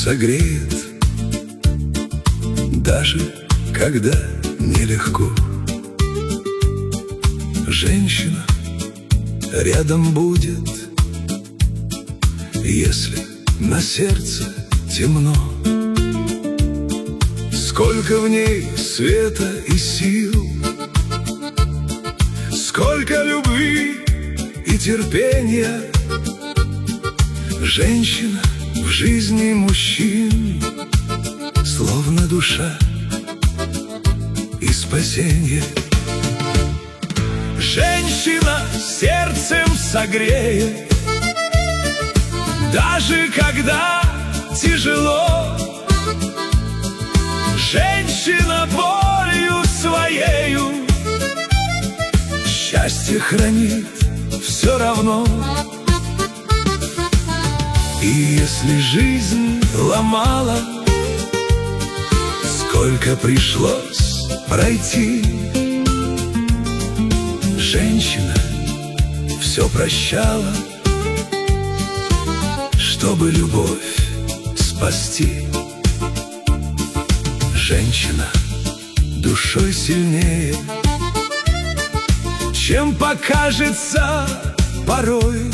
согреет, даже когда нелегко. Женщина рядом будет, если на сердце темно. Сколько в ней света и сил, сколько любви и терпения. Женщина в жизни мужчин, словно душа и спасенье. Женщина сердцем согреет, даже когда тяжело. Женщина болью своею счастье хранит все равно. И если жизнь ломала, сколько пришлось пройти, женщина все прощала, чтобы любовь спасти. Женщина душой сильнее, чем покажется порой.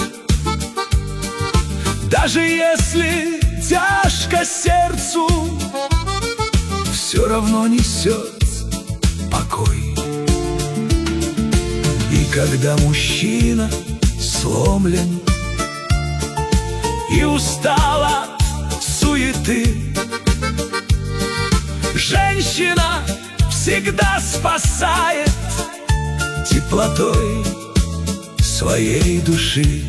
Даже если тяжко сердцу, все равно несет покой. И когда мужчина сломлен и устал от суеты, женщина всегда спасает теплотой своей души.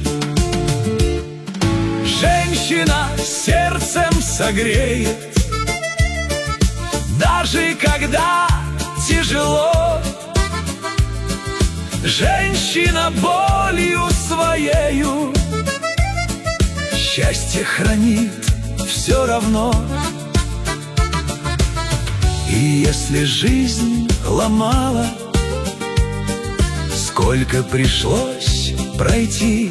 Женщина сердцем согреет, даже когда тяжело. Женщина болью своею счастье хранит все равно. И если жизнь ломала, сколько пришлось пройти,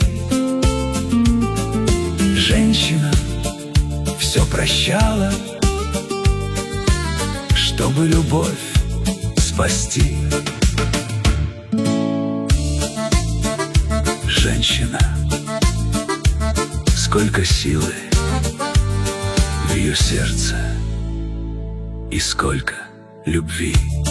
женщина все прощала, чтобы любовь спасти. Женщина, сколько силы в ее сердце и сколько любви.